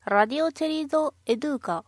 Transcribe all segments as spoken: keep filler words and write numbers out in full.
Radio Cerizo Educa.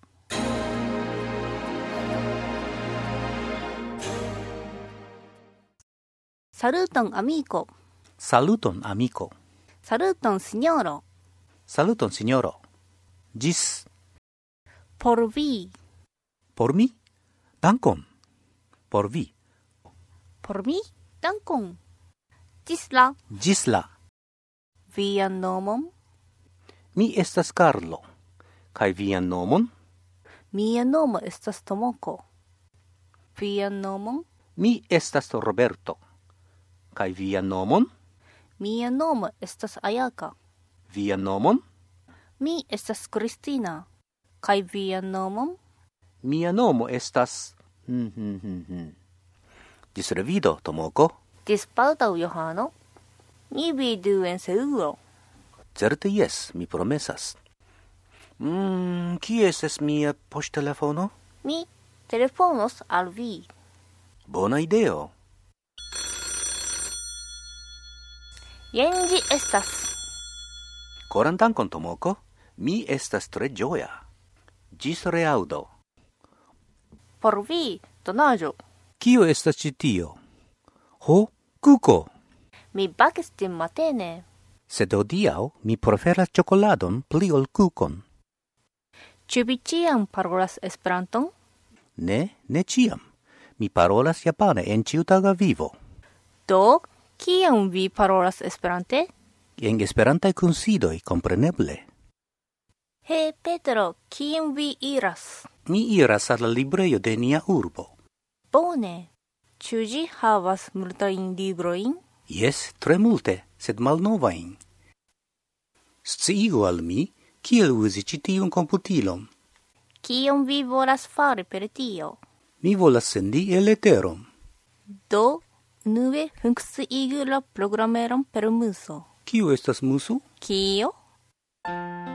Saluton amico. Saluton amico. Saluton signoro. Saluton signoro. Gis. Por vi. Por mi? Dankon. Por vi. Por mi? Dankon. Gis la. Gis la. Vian nomon? Mi estas Carlo. Kai vian nomon? Mia nomo estas Tomoko. Vian nomon? Mi estas Roberto. Kai vian nomon? Mia nomo estas Ayaka. Vian nomon? Mi estas Cristina. Kai vian nomon? Mia nomo estas... Hmm, hmm, hmm, hmm. Gis revido, Tomoko. Gis baldaŭ, Johano. Ni vidu en Seulo. Certe yes, mi promesas. Mm, kie estas mia poŝtelefono? Mi telefonos al vi. Bona ideo. Jen ĝi estas. Koran dankon, Tomoko. Mi estas tre ĝoja. Ĝis reaŭdo. Por vi, donaĵo. Kio estas ĉi tio? Ho, kuko. Mi bakis ĝin matene. Sed hodiaŭ mi preferas ĉokoladon pli ol kukon. Ĉu vi ĉiam parolas Esperanton? Ne, ne ĉiam. Mi parolas japane en ĉiutaga vivo. Do, kiam vi parolas Esperante? En esperantaj kunsidoj, kompreneble. He, Petro, kien vi iras? Mi iras al la librejo de nia urbo. Bone. Ĉu ĝi havas multajn librojn? Jes, tre multe, sed malnovajn. Sciigu al mi, kiel uzi ĉi tiun komputilon. Kion vi volas fari per tio? Mi volas sendi e-leteron. Do, unue funkciigu la programeron per muso. Kiu estas muso? Kio?